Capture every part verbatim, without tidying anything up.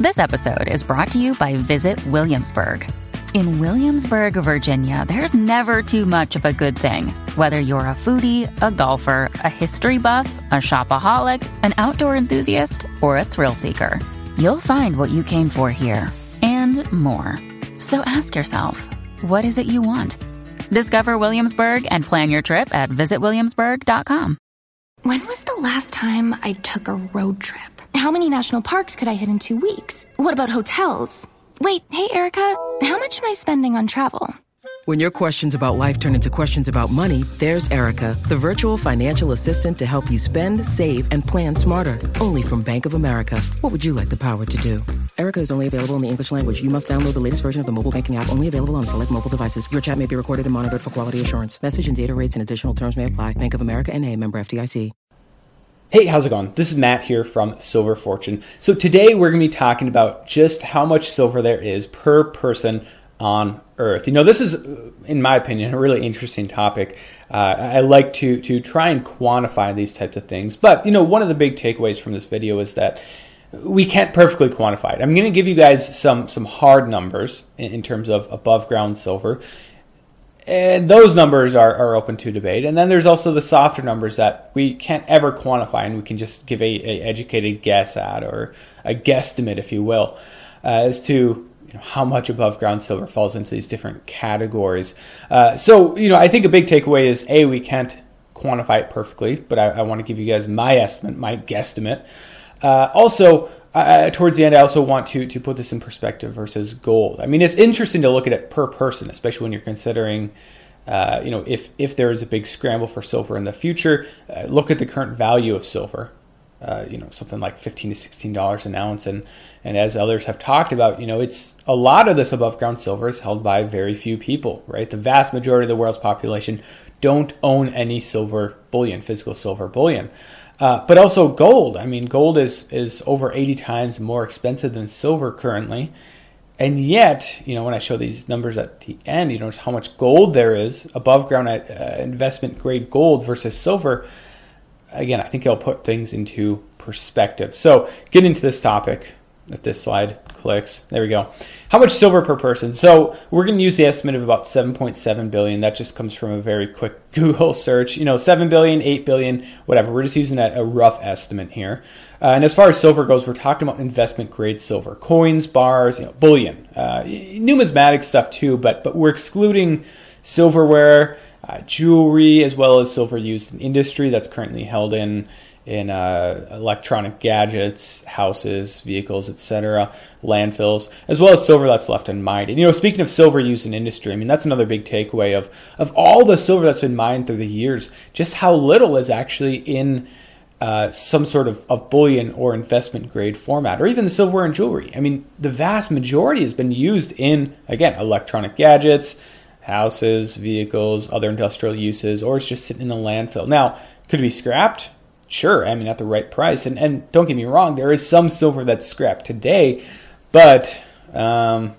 This episode is brought to you by Visit Williamsburg. In Williamsburg, Virginia, there's never too much of a good thing. Whether you're a foodie, a golfer, a history buff, a shopaholic, an outdoor enthusiast, or a thrill seeker, you'll find what you came for here and more. So ask yourself, what is it you want? Discover Williamsburg and plan your trip at visit williamsburg dot com. When was the last time I took a road trip? How many national parks could I hit in two weeks? What about hotels? Wait, hey, Erica, how much am I spending on travel? When your questions about life turn into questions about money, there's Erica, the virtual financial assistant to help you spend, save, and plan smarter. Only from Bank of America. What would you like the power to do? Erica is only available in the English language. You must download the latest version of the mobile banking app, only available on select mobile devices. Your chat may be recorded and monitored for quality assurance. Message and data rates and additional terms may apply. Bank of America N A, member F D I C. Hey, how's it going? This is Matt here from Silver Fortune. So today we're going to be talking about just how much silver there is per person on Earth. You know, this is, in my opinion, a really interesting topic. Uh, I like to to try and quantify these types of things. But, you know, one of the big takeaways from this video is that we can't perfectly quantify it. I'm going to give you guys some, some hard numbers in, in terms of above ground silver. And those numbers are, are open to debate. And then there's also the softer numbers that we can't ever quantify and we can just give a, a educated guess at, or a guesstimate, if you will, uh, as to you know, how much above ground silver falls into these different categories. Uh, so, you know, I think a big takeaway is, A, we can't quantify it perfectly, but I, I want to give you guys my estimate, my guesstimate. Uh, also, Uh, towards the end, I also want to to put this in perspective versus gold. I mean, it's interesting to look at it per person, especially when you're considering, uh, you know, if if there is a big scramble for silver in the future. Uh, look at the current value of silver, uh, you know, something like fifteen to sixteen dollars an ounce, and and as others have talked about, you know, it's a lot of this above ground silver is held by very few people, right? The vast majority of the world's population don't own any silver bullion, physical silver bullion. Uh, but also gold. I mean, gold is, is over eighty times more expensive than silver currently. And yet, you know, when I show these numbers at the end, you notice how much gold there is above ground at uh, investment grade gold versus silver. Again, I think it'll put things into perspective. So get into this topic. If this slide clicks, there we go. How much silver per person? So we're going to use the estimate of about seven point seven billion. That just comes from a very quick Google search. You know, seven billion, eight billion, whatever. We're just using a, a rough estimate here. Uh, and as far as silver goes, we're talking about investment grade silver, coins, bars, you know, bullion, uh, numismatic stuff too. But but we're excluding silverware, uh, jewelry, as well as silver used in industry that's currently held in. in uh, electronic gadgets, houses, vehicles, et cetera, landfills, as well as silver that's left unmined. And, you know, speaking of silver used in industry, I mean, that's another big takeaway of, of all the silver that's been mined through the years, just how little is actually in uh, some sort of, of bullion or investment grade format, or even the silverware and jewelry. I mean, the vast majority has been used in, again, electronic gadgets, houses, vehicles, other industrial uses, or it's just sitting in the landfill. Now, could it be scrapped? Sure, I mean, at the right price. And and don't get me wrong, there is some silver that's scrapped today, but um,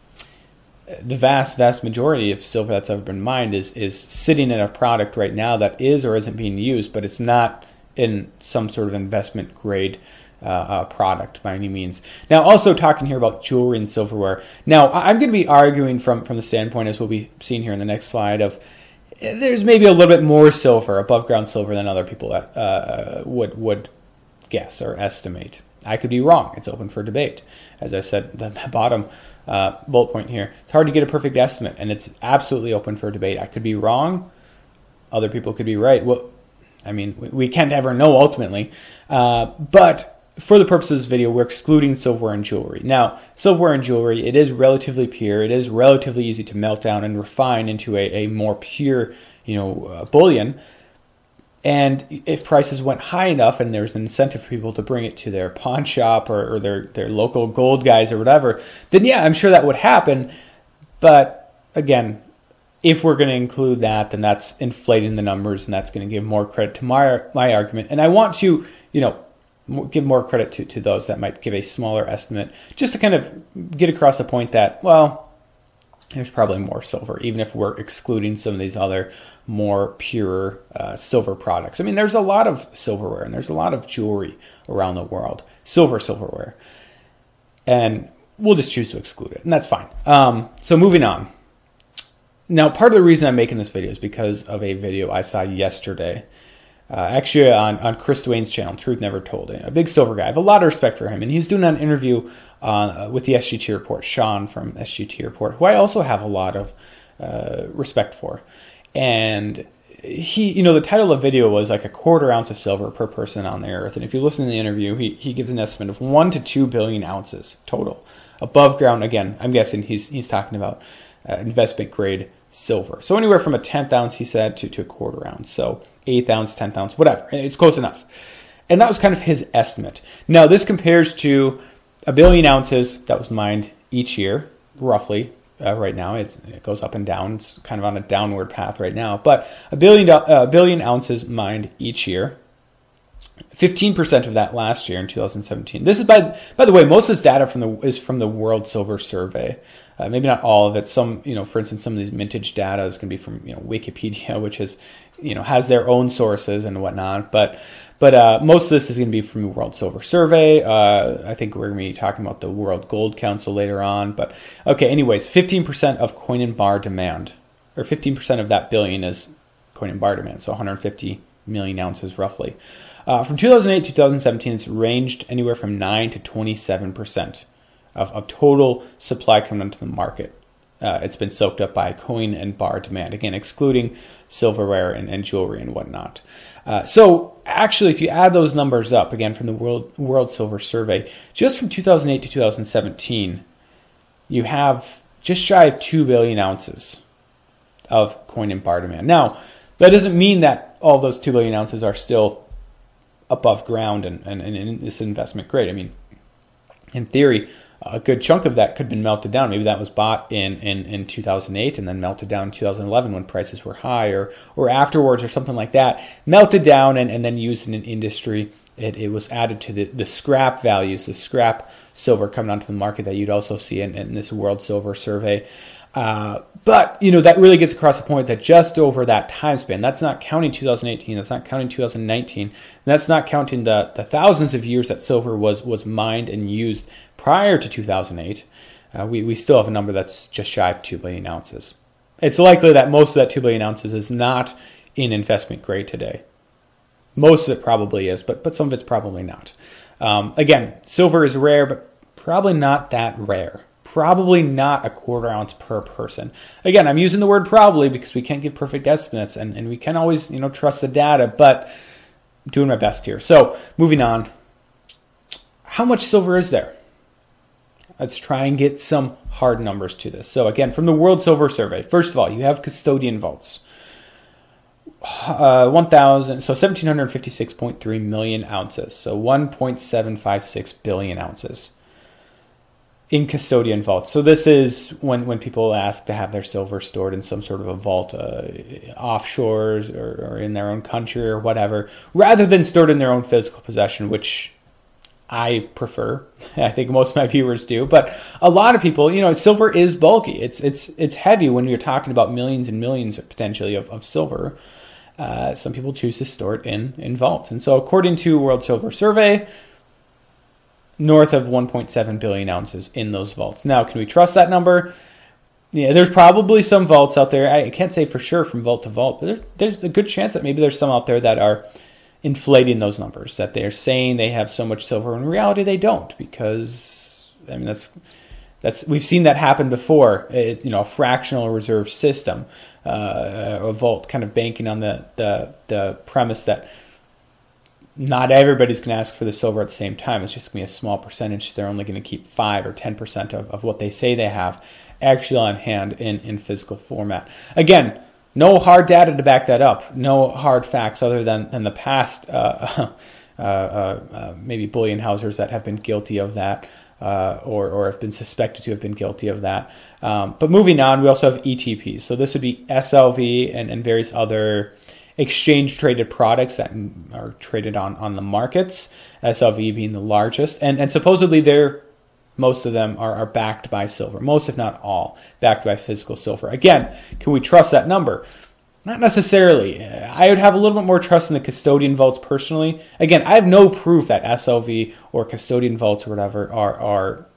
the vast, vast majority of silver that's ever been mined is, is sitting in a product right now that is or isn't being used, but it's not in some sort of investment grade uh, uh, product by any means. Now, also talking here about jewelry and silverware. Now, I'm going to be arguing from, from the standpoint, as we'll be seeing here in the next slide, of there's maybe a little bit more silver, above ground silver, than other people that, uh, would would guess or estimate. I could be wrong. It's open for debate. As I said, the bottom uh, bullet point here, it's hard to get a perfect estimate, and it's absolutely open for debate. I could be wrong. Other people could be right. Well, I mean, we, we can't ever know ultimately. Uh, but for the purposes of this video, we're excluding silverware and jewelry. Now, silverware and jewelry, it is relatively pure. It is relatively easy to melt down and refine into a, a more pure, you know, uh, bullion. And if prices went high enough and there's an incentive for people to bring it to their pawn shop or, or their, their local gold guys or whatever, then yeah, I'm sure that would happen. But again, if we're going to include that, then that's inflating the numbers, and that's going to give more credit to my my argument. And I want to, you know, give more credit to, to those that might give a smaller estimate, just to kind of get across the point that, well, there's probably more silver, even if we're excluding some of these other more pure uh, silver products. I mean, there's a lot of silverware and there's a lot of jewelry around the world, silver silverware. and we'll just choose to exclude it, and that's fine. Um, so moving on. Now, part of the reason I'm making this video is because of a video I saw yesterday, uh, actually on, on Chris Duane's channel, Truth Never Told. A big silver guy. I have a lot of respect for him, and he's doing an interview uh, with the S G T Report, Sean from S G T Report, who I also have a lot of uh, respect for. And he, you know, the title of the video was like a quarter ounce of silver per person on the earth. And if you listen to the interview, he, he gives an estimate of one to two billion ounces total above ground. Again, I'm guessing he's he's talking about uh, investment grade silver. So anywhere from a tenth ounce, he said, to, to a quarter ounce. So eighth ounce, tenth ounce, whatever. It's close enough. And that was kind of his estimate. Now, this compares to a billion ounces that was mined each year, roughly. Uh, right now, it's, it goes up and down. It's kind of on a downward path right now. But a billion, uh, billion ounces mined each year. fifteen percent of that last year in two thousand seventeen. This is, by by the way, most of this data from the is from the World Silver Survey. Uh, maybe not all of it. Some, you know, for instance, some of these mintage data is going to be from, you know, Wikipedia, which is, you know, has their own sources and whatnot. But But uh, most of this is going to be from the World Silver Survey. Uh, I think we're going to be talking about the World Gold Council later on. But okay, anyways, fifteen percent of coin and bar demand, or fifteen percent of that billion is coin and bar demand, so one hundred fifty million ounces roughly. Uh, from two thousand eight to two thousand seventeen, it's ranged anywhere from nine to twenty-seven percent of, of total supply coming onto the market. Uh, it's been soaked up by coin and bar demand, again, excluding silverware and, and jewelry and whatnot. Uh, so actually, if you add those numbers up, again, from the World, World Silver Survey, just from two thousand eight to two thousand seventeen, you have just shy of two billion ounces of coin and bar demand. Now, that doesn't mean that all those two billion ounces are still above ground and, and, and in this investment grade. I mean, in theory, a good chunk of that could have been melted down. Maybe that was bought in, in, in two thousand eight and then melted down in two thousand eleven when prices were high, or, or afterwards or something like that. Melted down and, and then used in an industry. It, it was added to the, the scrap values, the scrap silver coming onto the market that you'd also see in, in this World Silver Survey. Uh, but, you know, that really gets across the point that just over that time span, that's not counting two thousand eighteen, that's not counting two thousand nineteen, that's not counting the, the thousands of years that silver was, was mined and used prior to two thousand eight, uh, we, we still have a number that's just shy of two billion ounces. It's likely that most of that two billion ounces is not in investment grade today. Most of it probably is, but, but some of it's probably not. Um, again, silver is rare, but probably not that rare. Probably not a quarter ounce per person. Again, I'm using the word probably because we can't give perfect estimates, and, and we can't always, you know, trust the data, but I'm doing my best here. So moving on, how much silver is there? Let's try and get some hard numbers to this. So again, from the World Silver Survey, first of all, you have custodian vaults. Uh, one thousand, so one thousand seven hundred fifty-six point three million ounces, so one point seven five six billion ounces in custodian vaults. So this is when, when people ask to have their silver stored in some sort of a vault, uh, offshores or, or in their own country or whatever, rather than stored in their own physical possession, which I prefer. I think most of my viewers do, but a lot of people, you know, silver is bulky. It's it's it's heavy when you're talking about millions and millions potentially of, of silver. Uh, some people choose to store it in, in vaults. And so according to World Silver Survey, north of one point seven billion ounces in those vaults. Now, can we trust that number? Yeah, there's probably some vaults out there. I can't say for sure from vault to vault, but there's, there's a good chance that maybe there's some out there that are inflating those numbers, that they're saying they have so much silver. In reality, they don't, because, I mean, that's that's we've seen that happen before. It, you know, a fractional reserve system, uh, a vault kind of banking on the, the, the premise that not everybody's going to ask for the silver at the same time. It's just going to be a small percentage. They're only going to keep five or ten percent of, of what they say they have actually on hand in, in physical format. Again, no hard data to back that up. No hard facts other than, than the past uh, uh, uh, uh, maybe bullion housers that have been guilty of that uh, or, or have been suspected to have been guilty of that. Um, but moving on, we also have E T Ps. So this would be S L V and, and various other exchange-traded products that are traded on, on the markets, S L V being the largest. And, and supposedly they're most of them are, are backed by silver. Most, if not all, backed by physical silver. Again, can we trust that number? Not necessarily. I would have a little bit more trust in the custodian vaults personally. Again, I have no proof that S L V or custodian vaults or whatever are, are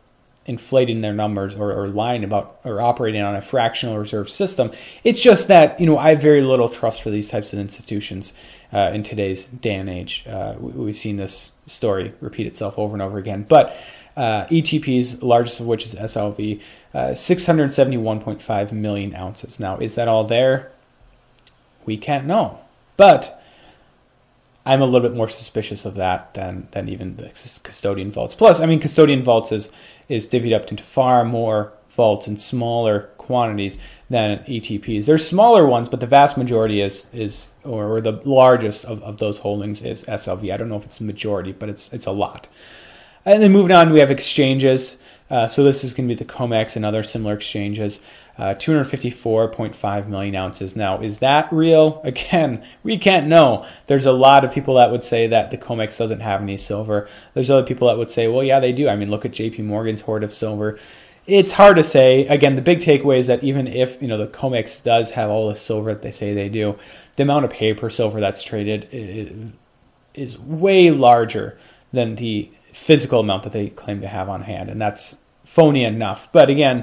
inflating their numbers or, or lying about or operating on a fractional reserve system. It's just that, you know, I have very little trust for these types of institutions uh, in today's day and age. Uh, we, we've seen this story repeat itself over and over again. But uh, E T Ps, largest of which is S L V, uh, six hundred seventy-one point five million ounces. Now, is that all there? We can't know. But I'm a little bit more suspicious of that than than even the custodian vaults. Plus, I mean, custodian vaults is is divvied up into far more vaults in smaller quantities than E T Ps. There's smaller ones, but the vast majority is is or, or the largest of, of those holdings is S L V. I don't know if it's the majority, but it's it's a lot. And then moving on, we have exchanges. Uh, so this is going to be the COMEX and other similar exchanges. Uh, two hundred fifty-four point five million ounces. Now, is that real? Again, we can't know. There's a lot of people that would say that the COMEX doesn't have any silver. There's other people that would say, well, yeah, they do. I mean, look at J P Morgan's hoard of silver. It's hard to say. Again, the big takeaway is that even if, you know, the COMEX does have all the silver that they say they do, the amount of paper silver that's traded is way larger than the physical amount that they claim to have on hand, and that's phony enough. But again,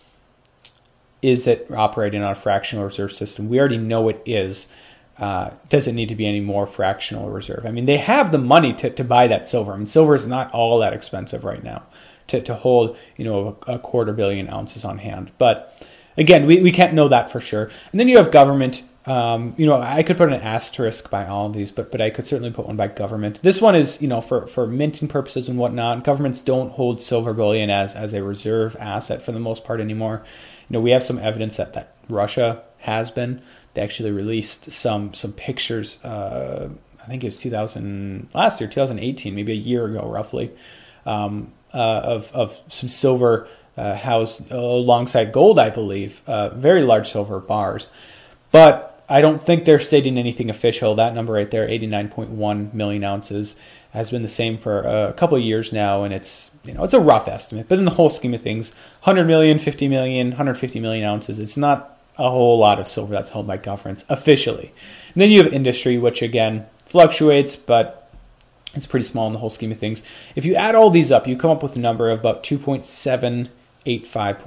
is it operating on a fractional reserve system? We already know it is. Uh, does it need to be any more fractional reserve? I mean, they have the money to, to buy that silver. I mean, silver is not all that expensive right now to, to hold, you know, a, a quarter billion ounces on hand. But again, we, we can't know that for sure. And then you have government. Um, you know, I could put an asterisk by all of these, but but I could certainly put one by government. This one is, you know, for, for minting purposes and whatnot. Governments don't hold silver bullion as, as a reserve asset for the most part anymore. You know, we have some evidence that, that Russia has been. They actually released some some pictures. Uh, I think it was two thousand last year, two thousand eighteen, maybe a year ago, roughly, um, uh, of of some silver uh, housed alongside gold, I believe. Uh, very large silver bars, but I don't think they're stating anything official. That number right there, eighty-nine point one million ounces, has been the same for a couple of years now, and it's, you know, it's a rough estimate. But in the whole scheme of things, one hundred million, fifty million, one hundred fifty million ounces, it's not a whole lot of silver that's held by governments officially. And then you have industry, which again fluctuates, but it's pretty small in the whole scheme of things. If you add all these up, you come up with a number of about two point seven eight five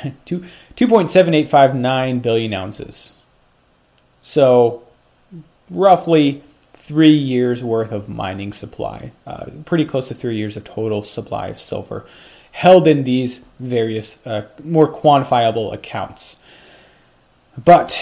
nine billion ounces. So roughly three years worth of mining supply, uh, pretty close to three years of total supply of silver held in these various uh, more quantifiable accounts. But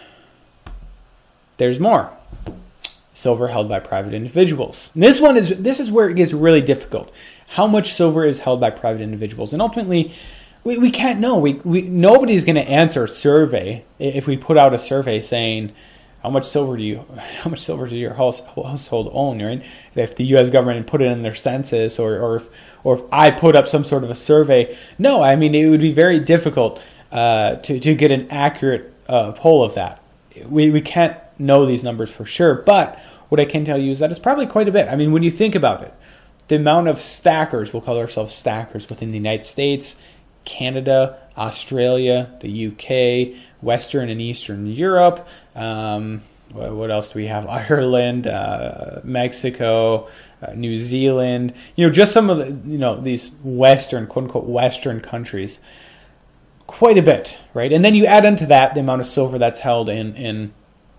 there's more. Silver held by private individuals. And this one is this is where it gets really difficult. How much silver is held by private individuals? And ultimately, We we can't know. We we nobody's going to answer a survey if we put out a survey saying how much silver do you how much silver does your house, household own, right? If the U S government put it in their census, or or if, or if I put up some sort of a survey, no, I mean, it would be very difficult uh, to to get an accurate uh, poll of that. We we can't know these numbers for sure, but what I can tell you is that it's probably quite a bit. I mean, when you think about it, the amount of stackers, we'll call ourselves stackers, within the United States, Canada, Australia, the U K, Western and Eastern Europe. Um, what else do we have? Ireland, uh, Mexico, uh, New Zealand. You know, just some of the, you know, these Western, quote unquote, Western countries. Quite a bit, right? And then you add into that the amount of silver that's held in in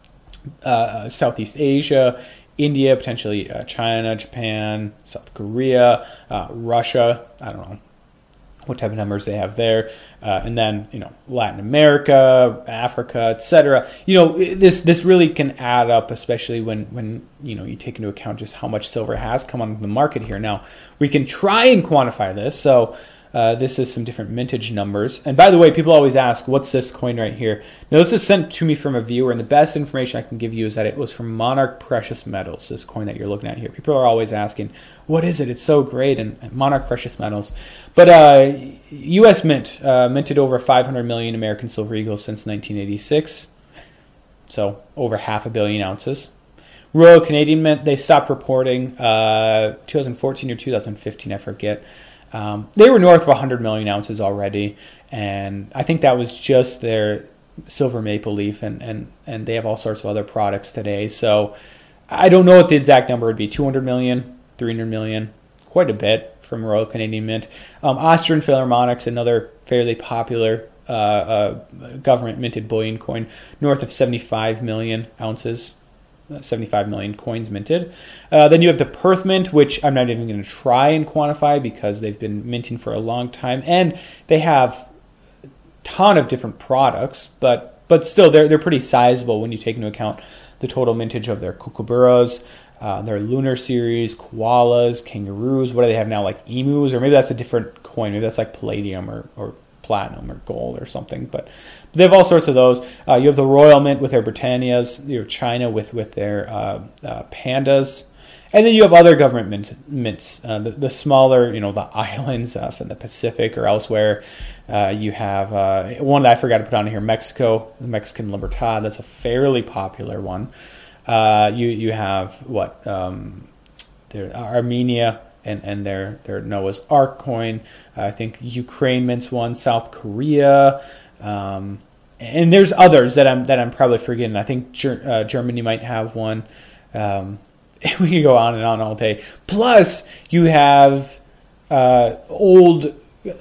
uh, Southeast Asia, India, potentially uh, China, Japan, South Korea, uh, Russia. I don't know what type of numbers they have there, uh, and then, you know, Latin America, Africa, et cetera. You know, this this really can add up, especially when when you know you take into account just how much silver has come on the market here. Now we can try and quantify this. So uh, this is some different mintage numbers. And by the way, people always ask, what's this coin right here? Now this is sent to me from a viewer, and the best information I can give you is that it was from Monarch Precious Metals. This coin that you're looking at here. People are always asking, what is it? It's so great. And, and Monarch Precious Metals. But uh, U S Mint uh, minted over five hundred million American Silver Eagles since nineteen eighty-six. So over half a billion ounces. Royal Canadian Mint, they stopped reporting uh, two thousand fourteen or two thousand fifteen, I forget. Um, they were north of one hundred million ounces already. And I think that was just their silver maple leaf. And, and, and they have all sorts of other products today. So I don't know what the exact number would be. two hundred million, three hundred million. quite a bit from Royal Canadian Mint. Um, Austrian Philharmonic's another fairly popular uh, uh, government-minted bullion coin, north of seventy-five million ounces, uh, seventy-five million coins minted. Uh, then you have the Perth Mint, which I'm not even going to try and quantify because they've been minting for a long time, and they have a ton of different products, but but still they're they're pretty sizable when you take into account the total mintage of their kookaburras, uh, their lunar series, koalas, kangaroos. What do they have now, like emus? Or maybe that's a different coin. Maybe that's like palladium or, or platinum or gold or something. But they have all sorts of those. Uh, you have the Royal Mint with their Britannias. You have China with, with their uh, uh, pandas. And then you have other government mint, mints, uh, the, the smaller, you know, the islands uh, from the Pacific or elsewhere. Uh, you have uh, one that I forgot to put on here, Mexico, the Mexican Libertad. That's a fairly popular one. Uh, you you have what um, their Armenia and, and their their Noah's Ark coin. Uh, I think Ukraine mints one, South Korea, um, and there's others that I'm that I'm probably forgetting. I think Ger- uh, Germany might have one. Um, We could go on and on all day. Plus, you have uh, old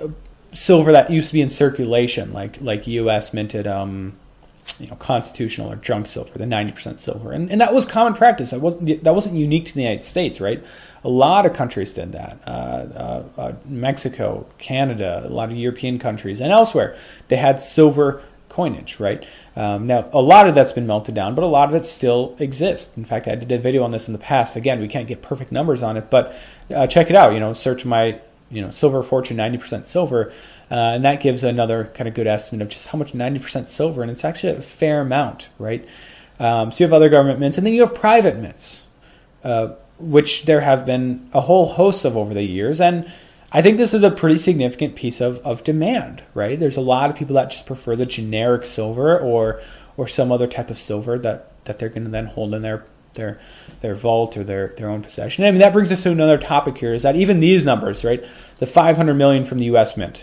silver that used to be in circulation, like like U S minted, um, you know, constitutional or junk silver, the ninety percent silver, and and that was common practice. That wasn't that wasn't unique to the United States, right? A lot of countries did that. Uh, uh, uh, Mexico, Canada, a lot of European countries, and elsewhere, they had silver coinage, right? Um, now, a lot of that's been melted down, but a lot of it still exists. In fact, I did a video on this in the past. Again, we can't get perfect numbers on it, but uh, check it out. You know, search my, you know, Silver Fortune ninety percent silver, uh, and that gives another kind of good estimate of just how much ninety percent silver, and it's actually a fair amount, right? Um, so you have other government mints, and then you have private mints, uh, which there have been a whole host of over the years, and I think this is a pretty significant piece of, of demand, right? There's a lot of people that just prefer the generic silver or or some other type of silver that, that they're going to then hold in their their their vault or their, their own possession. I mean, that brings us to another topic here, is that even these numbers, right? The five hundred million from the U S Mint,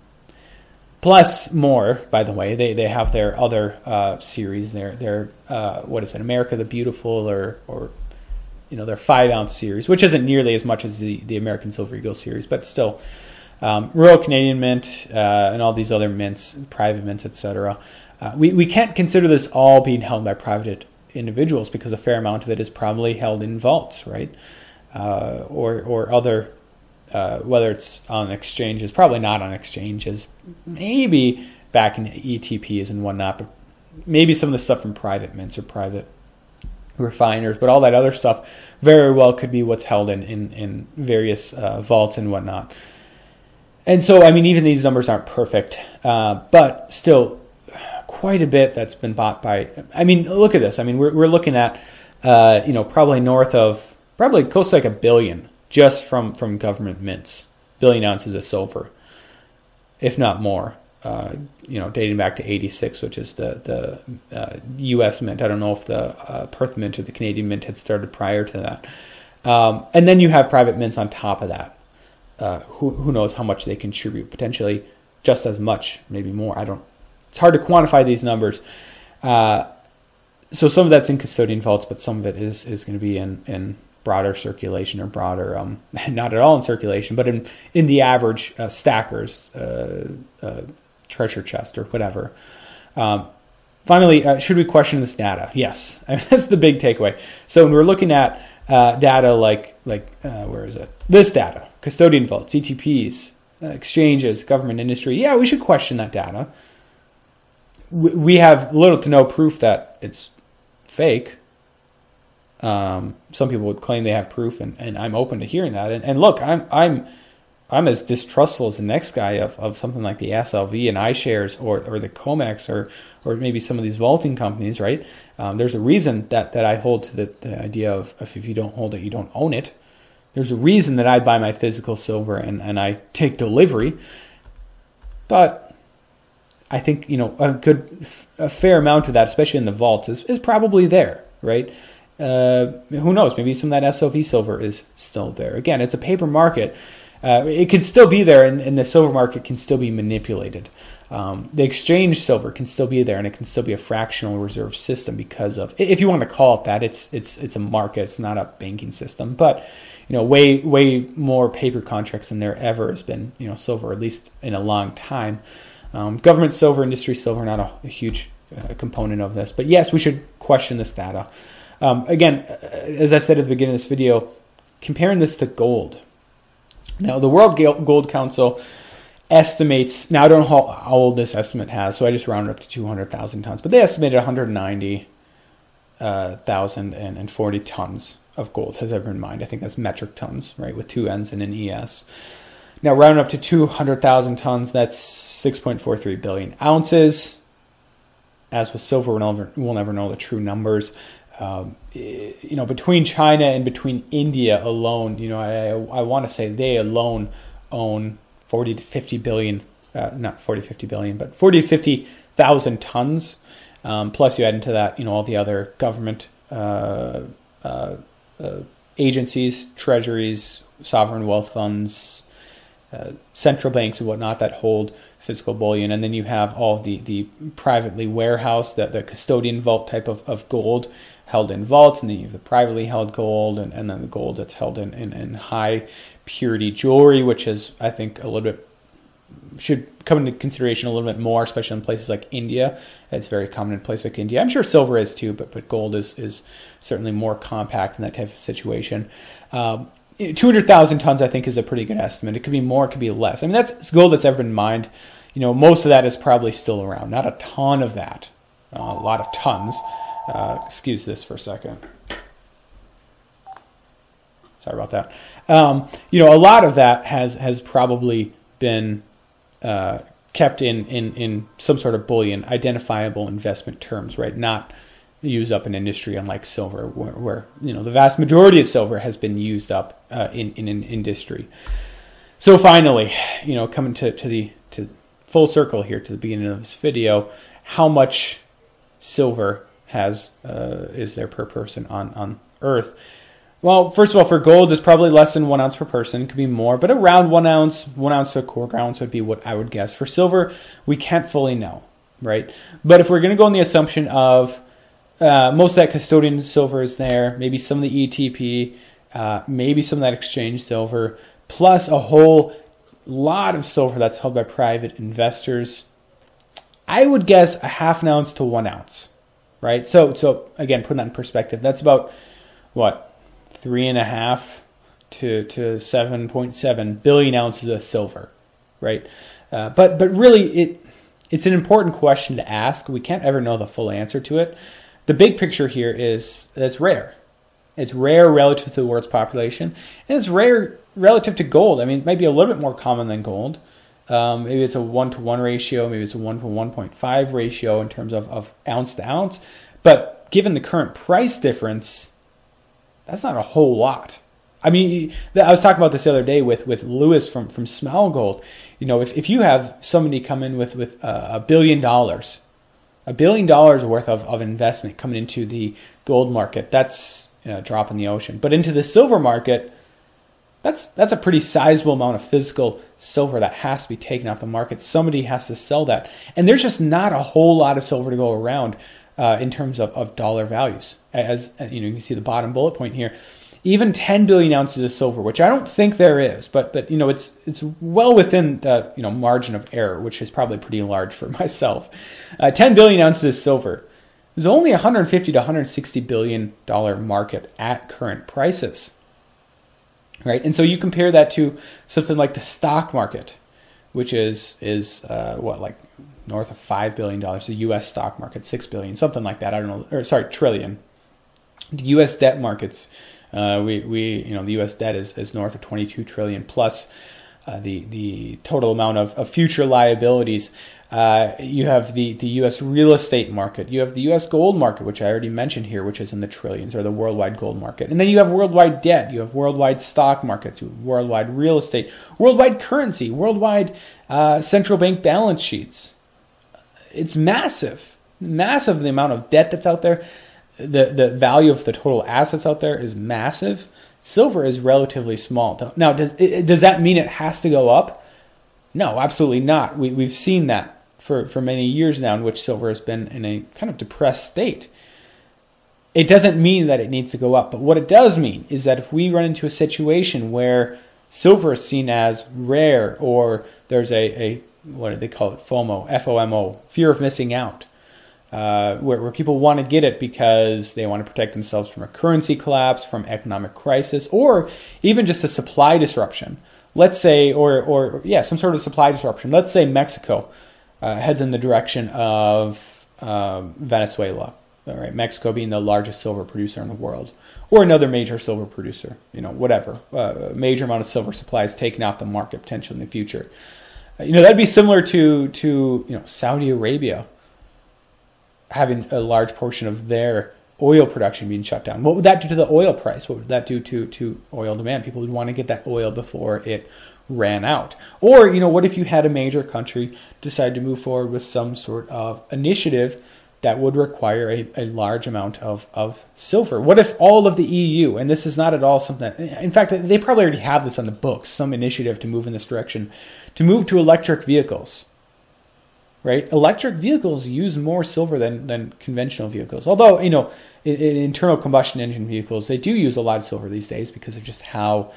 plus more, by the way, they, they have their other uh, series, their, their uh, what is it, America the Beautiful or or you know, their five ounce series, which isn't nearly as much as the, the American Silver Eagle series, but still, um, Royal Canadian Mint uh, and all these other mints, private mints, et cetera. Uh, we we can't consider this all being held by private individuals because a fair amount of it is probably held in vaults, right? Uh, or or other, uh, whether it's on exchanges, probably not on exchanges, maybe back in E T Ps and whatnot, but maybe some of the stuff from private mints or private refiners, but all that other stuff very well could be what's held in in, in various uh, vaults and whatnot. And so, I mean, even these numbers aren't perfect, uh, but still quite a bit that's been bought by, I mean, look at this. I mean, we're we're looking at, uh, you know, probably north of, probably close to like a billion just from, from government mints, billion ounces of silver, if not more. Uh, you know, dating back to eighty-six, which is the the uh, U S Mint. I don't know if the uh, Perth Mint or the Canadian Mint had started prior to that. Um, and then you have private mints on top of that. Uh, who who knows how much they contribute? Potentially just as much, maybe more. I don't. It's hard to quantify these numbers. Uh, so some of that's in custodian vaults, but some of it is is going to be in in broader circulation or broader, um, not at all in circulation, but in in the average uh, stackers. Uh, uh, treasure chest or whatever. Um, finally, uh, should we question this data? Yes. I mean, that's the big takeaway. So when we're looking at uh, data like, like uh, where is it? This data, custodian vaults, E T Ps, uh, exchanges, government industry. Yeah, we should question that data. We, we have little to no proof that it's fake. Um, some people would claim they have proof, and, and I'm open to hearing that. And, and look, I'm I'm I'm as distrustful as the next guy of, of something like the S L V and iShares or or the COMEX or or maybe some of these vaulting companies, right? Um, there's a reason that, that I hold to the, the idea of, of if you don't hold it, you don't own it. There's a reason that I buy my physical silver and, and I take delivery. But I think, you know, a good, a fair amount of that, especially in the vaults, is, is probably there, right? Uh, who knows? Maybe some of that S L V silver is still there. Again, it's a paper market. Uh, it can still be there, and, and the silver market can still be manipulated. Um, the exchange silver can still be there, and it can still be a fractional reserve system because of, if you want to call it that, it's it's it's a market. It's not a banking system. But you you know, way way more paper contracts than there ever has been, you know, silver, at least in a long time. Um, government silver, industry silver, not a, a huge uh, component of this. But yes, we should question this data. Um, again, as I said at the beginning of this video, comparing this to gold. Now, the World Gold Council estimates, now I don't know how, how old this estimate has, so I just rounded up to two hundred thousand tons, but they estimated one hundred ninety thousand forty tons of gold has ever been mined. I think that's metric tons, right, with two N's and an E S. Now, rounding up to two hundred thousand tons, that's six point four three billion ounces. As with silver, we'll never, we'll never know the true numbers. Um, you know, between China and between India alone, you know, I I want to say they alone own forty to fifty billion, uh, not forty, fifty billion, but forty to fifty thousand tons. Um, plus you add into that, you know, all the other government uh, uh, uh, agencies, treasuries, sovereign wealth funds, uh, central banks and whatnot that hold physical bullion. And then you have all the, the privately warehoused, the, the custodian vault type of, of gold held in vaults, and then you have the privately held gold, and, and then the gold that's held in, in, in high purity jewelry, which is, I think, a little bit, should come into consideration a little bit more, especially in places like India. It's very common in places like India. I'm sure silver is too, but but gold is, is certainly more compact in that type of situation. Um, two hundred thousand tons, I think, is a pretty good estimate. It could be more, it could be less. I mean, that's gold that's ever been mined. You know, most of that is probably still around. Not a ton of that. Uh, a lot of tons. Uh, excuse this for a second. Sorry about that. Um, you know, a lot of that has has probably been uh, kept in, in, in some sort of bullion, identifiable investment terms, right? Not used up in industry, unlike silver, where, where you know the vast majority of silver has been used up uh, in, in in industry. So finally, you know, coming to to the to full circle here to the beginning of this video, how much silver has uh, is there per person on on Earth? Well, first of all, for gold, it's probably less than one ounce per person. It could be more, but around one ounce, one ounce to a quarter ounce would be what I would guess. For silver, we can't fully know, right? But if we're going to go on the assumption of uh, most of that custodian silver is there, maybe some of the E T P, uh, maybe some of that exchange silver, plus a whole lot of silver that's held by private investors, I would guess a half an ounce to one ounce, right? So, so again, putting that in perspective, that's about what? Three and a half to to seven point seven billion ounces of silver, right? Uh, but but really, it it's an important question to ask. We can't ever know the full answer to it. The big picture here is that it's rare. It's rare relative to the world's population, and it's rare relative to gold. I mean, it might be a little bit more common than gold. Um, maybe it's a one to one ratio. Maybe it's a one to one point five ratio in terms of, of ounce to ounce. But given the current price difference, that's not a whole lot. I mean, I was talking about this the other day with, with Lewis from, from Small Gold. You know, if, if you have somebody come in with, with uh, a billion dollars, a billion dollars worth of, of investment coming into the gold market, that's a drop in the ocean. But into the silver market, that's that's a pretty sizable amount of physical silver that has to be taken off the market. Somebody has to sell that. And there's just not a whole lot of silver to go around. Uh, in terms of, of dollar values. As you know, you can see the bottom bullet point here. Even ten billion ounces of silver, which I don't think there is, but but you know, it's it's well within the you know margin of error, which is probably pretty large for myself. Uh, ten billion ounces of silver. There's only one hundred fifty to one hundred sixty billion dollar market at current prices, right? And so you compare that to something like the stock market, which is is uh, what like north of five billion dollars, the U S stock market, six billion dollars, something like that. I don't know, or sorry, trillion. The U S debt markets, uh, we, we, you know, the U S debt is, is north of twenty-two trillion plus uh, the, the total amount of, of future liabilities. Uh, you have the, the U S real estate market. You have the U S gold market, which I already mentioned here, which is in the trillions, or the worldwide gold market. And then you have worldwide debt. You have worldwide stock markets, worldwide real estate, worldwide currency, worldwide uh, central bank balance sheets. It's massive, massive the amount of debt that's out there. The the value of the total assets out there is massive. Silver is relatively small. Now, does it, does that mean it has to go up? No, absolutely not. We, we've seen that for, for many years now in which silver has been in a kind of depressed state. it doesn't mean that it needs to go up. But what it does mean is that if we run into a situation where silver is seen as rare, or there's a, a what do they call it, FOMO, F O M O, fear of missing out, uh, where, where people want to get it because they want to protect themselves from a currency collapse, from economic crisis, or even just a supply disruption. Let's say, or, or yeah, some sort of supply disruption. Let's say Mexico uh, heads in the direction of uh, Venezuela. All right, Mexico being the largest silver producer in the world, or another major silver producer, you know, whatever. Uh, a major amount of silver supply is taken out the market potentially in the future. Uh, you know, that'd be similar to to you know Saudi Arabia having a large portion of their oil production being shut down. What would that do to the oil price? What would that do to to oil demand? People would want to get that oil before it ran out. Or, you know, what if you had a major country decide to move forward with some sort of initiative that would require a, a large amount of, of silver? What if all of the E U, and this is not at all something, in fact, they probably already have this on the books, some initiative to move in this direction, to move to electric vehicles, right? Electric vehicles use more silver than, than conventional vehicles. Although, you know, in, in internal combustion engine vehicles, they do use a lot of silver these days because of just how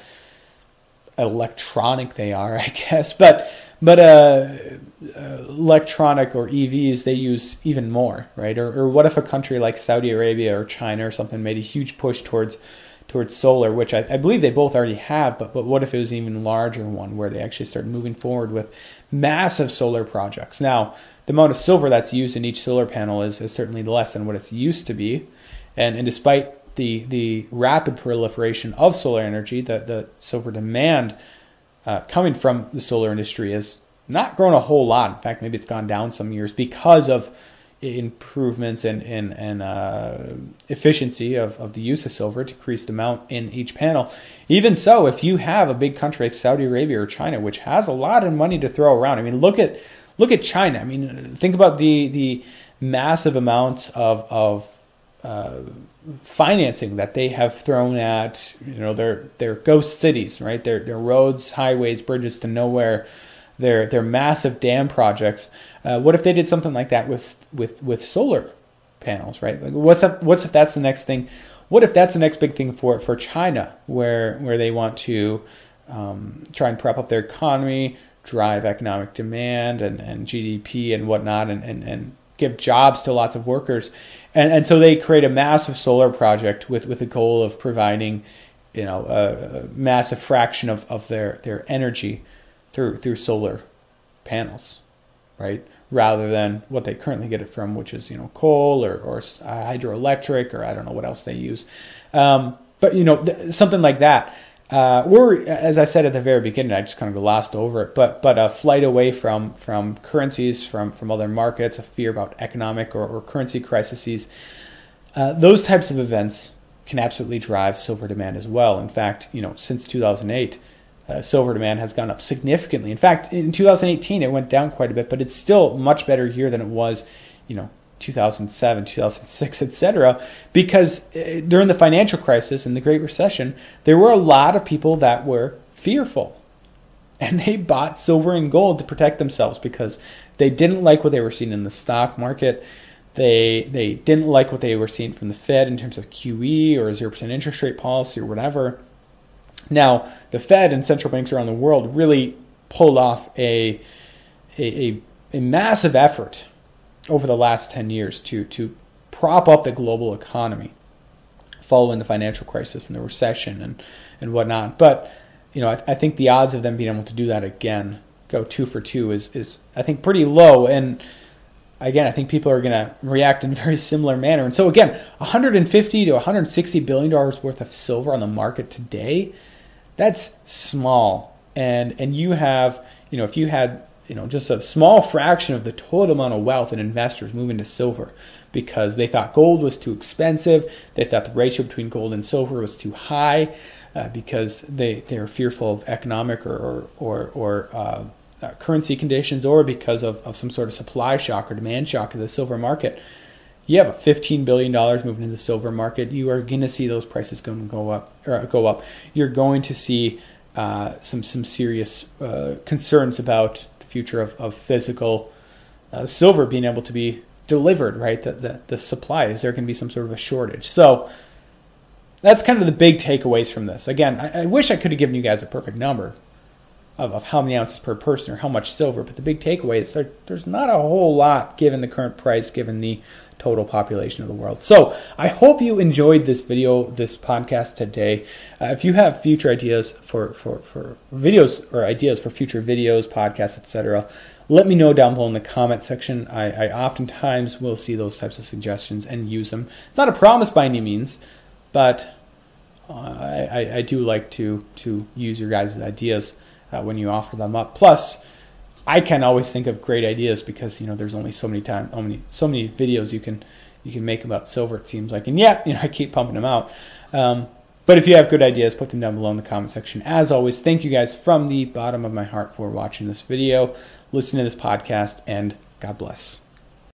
electronic they are, I guess. But But uh, uh, electronic or E Vs, they use even more, right? Or, or what if a country like Saudi Arabia or China or something made a huge push towards towards solar, which I, I believe they both already have, but, but what if it was an even larger one where they actually started moving forward with massive solar projects? Now, the amount of silver that's used in each solar panel is, is certainly less than what it's used to be. And, and despite the, the rapid proliferation of solar energy, the, the silver demand Uh, coming from the solar industry has not grown a whole lot. In fact, maybe it's gone down some years because of improvements in, in, in uh, efficiency of, of the use of silver, decreased amount in each panel. Even so, if you have a big country like Saudi Arabia or China, which has a lot of money to throw around, I mean, look at look at China. I mean, think about the the massive amounts of of uh, financing that they have thrown at, you know, their their ghost cities, right? Their their roads, highways, bridges to nowhere, their their massive dam projects. Uh, what if they did something like that with with with solar panels, right? Like what's up? What's if that's the next thing? What if that's the next big thing for for China, where where they want to um, try and prop up their economy, drive economic demand and, and G D P and whatnot, and, and and give jobs to lots of workers. And, and so they create a massive solar project with, with the goal of providing, you know, a, a massive fraction of, of their, their energy through through solar panels, right? Rather than what they currently get it from, which is, you know, coal or, or hydroelectric, or I don't know what else they use. Um, but, you know, th- something like that. Uh, or, as I said at the very beginning, I just kind of glossed over it, but but a flight away from from currencies, from, from other markets, a fear about economic or, or currency crises. Uh, those types of events can absolutely drive silver demand as well. In fact, you know, since two thousand eight, uh, silver demand has gone up significantly. In fact, in two thousand eighteen, it went down quite a bit, but it's still a much better year than it was, you know, two thousand seven, two thousand six, et cetera, because during the financial crisis and the Great Recession, there were a lot of people that were fearful, and they bought silver and gold to protect themselves because they didn't like what they were seeing in the stock market. They they didn't like what they were seeing from the Fed in terms of Q E or zero percent interest rate policy or whatever. Now, the Fed and central banks around the world really pulled off a a, a, a massive effort over the last ten years to to prop up the global economy following the financial crisis and the recession and, and whatnot. But, you know, I, I think the odds of them being able to do that again, go two for two, is, is I think, pretty low. And, again, I think people are going to react in a very similar manner. And so, again, one hundred fifty to one hundred sixty billion dollars worth of silver on the market today, that's small. And and you have, you know, if you had, you know, just a small fraction of the total amount of wealth and investors moving to silver because they thought gold was too expensive, they thought the ratio between gold and silver was too high, uh, because they, they were fearful of economic or or, or, or uh, uh, currency conditions, or because of, of some sort of supply shock or demand shock in the silver market. You have fifteen billion dollars moving into the silver market, you are going to see those prices going to go up. Or go up. You're going to see uh, some, some serious uh, concerns about future of, of physical uh, silver being able to be delivered, right? The, the, the supply, is there going to be some sort of a shortage? So that's kind of the big takeaways from this. Again, I, I wish I could have given you guys a perfect number of, of how many ounces per person or how much silver, but the big takeaway is there, there's not a whole lot given the current price, given the total population of the world. So I hope you enjoyed this video, this podcast today. Uh, if you have future ideas for, for, for videos or ideas for future videos, podcasts, et cetera, let me know down below in the comment section. I, I oftentimes will see those types of suggestions and use them. It's not a promise by any means, but uh, I, I do like to, to use your guys' ideas uh, when you offer them up. Plus, I can always think of great ideas because, you know, there's only so many time, so many, so many videos you can you can make about silver, it seems like. And yeah, you know, I keep pumping them out. Um, but if you have good ideas, put them down below in the comment section. As always, thank you guys from the bottom of my heart for watching this video, listening to this podcast, and God bless.